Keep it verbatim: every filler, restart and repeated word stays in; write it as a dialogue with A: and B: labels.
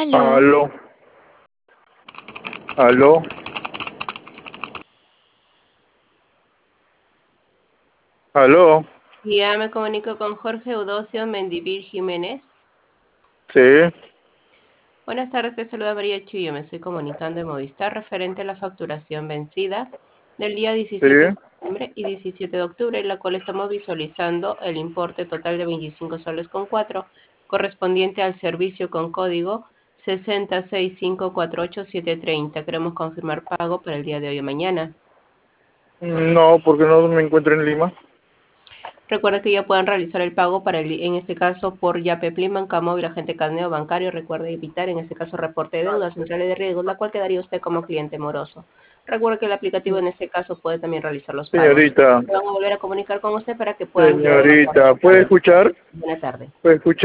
A: Aló.
B: Aló, aló, aló,
C: Ya me comunico con Jorge Eudosio Mendivil Jiménez.
B: sí,
C: Buenas tardes, te saluda María Chuyo. Me estoy comunicando en Movistar referente a la facturación vencida del día
B: sí,
C: diecisiete de septiembre y diecisiete de octubre, en la cual estamos visualizando el importe total de veinticinco soles con cuatro, correspondiente al servicio con código sesenta seis cinco cuatro ocho siete treinta. Queremos confirmar pago para el día de hoy o mañana.
B: no, porque no me encuentro en Lima.
C: Recuerda que ya pueden realizar el pago para el, en este caso por Yape, Plim, Bancamóvil, agente carneo bancario. Recuerde evitar en este caso reporte de deuda, centrales de riesgos, la cual quedaría usted como cliente moroso. Recuerde que el aplicativo en este caso puede también realizar los pagos.
B: Señorita,
C: Vamos a volver a comunicar con usted para que puedan realizar.
B: señorita, ¿puede escuchar?
C: Buena tarde.
B: ¿Puede escuchar?